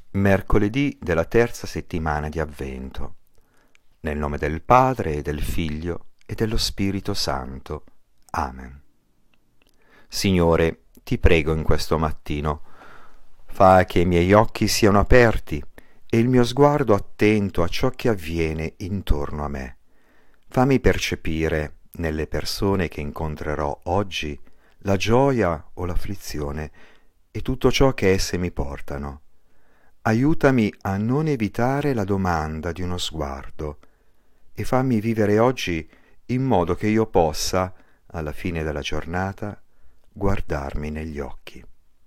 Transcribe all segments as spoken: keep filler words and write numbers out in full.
Mercoledì della terza settimana di Avvento. Nel nome del Padre e del Figlio e dello Spirito Santo. Amen. Signore, ti prego in questo mattino, fa che i miei occhi siano aperti e il mio sguardo attento a ciò che avviene intorno a me. Fammi percepire nelle persone che incontrerò oggi la gioia o l'afflizione e tutto ciò che esse mi portano. Aiutami a non evitare la domanda di uno sguardo e fammi vivere oggi in modo che io possa, alla fine della giornata, guardarmi negli occhi.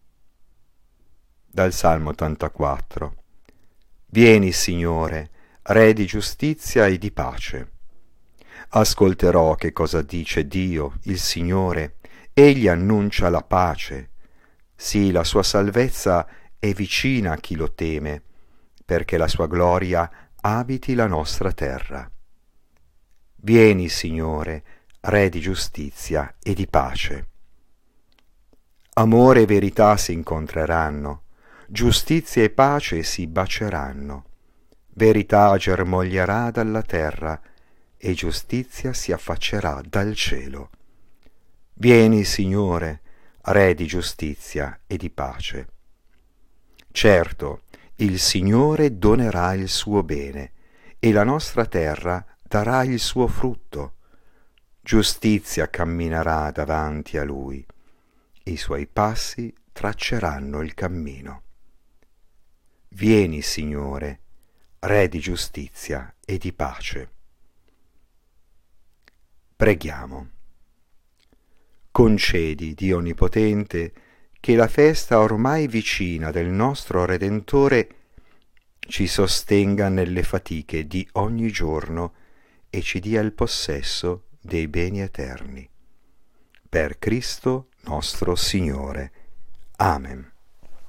Dal Salmo ottantaquattro. Vieni, Signore, Re di giustizia e di pace. Ascolterò che cosa dice Dio, il Signore. Egli annuncia la pace. Sì, la sua salvezza è vicina a chi lo teme, perché la sua gloria abiti la nostra terra. Vieni, Signore, Re di giustizia e di pace. Amore e verità si incontreranno, giustizia e pace si bacieranno. Verità germoglierà dalla terra e giustizia si affaccerà dal cielo. Vieni, Signore, Re di giustizia e di pace. Certo, il Signore donerà il suo bene e la nostra terra darà il suo frutto. Giustizia camminerà davanti a Lui, i suoi passi tracceranno il cammino. Vieni, Signore, Re di giustizia e di pace. Preghiamo. Concedi, Dio Onnipotente, che la festa ormai vicina del nostro Redentore ci sostenga nelle fatiche di ogni giorno e ci dia il possesso dei beni eterni. Per Cristo nostro Signore. Amen.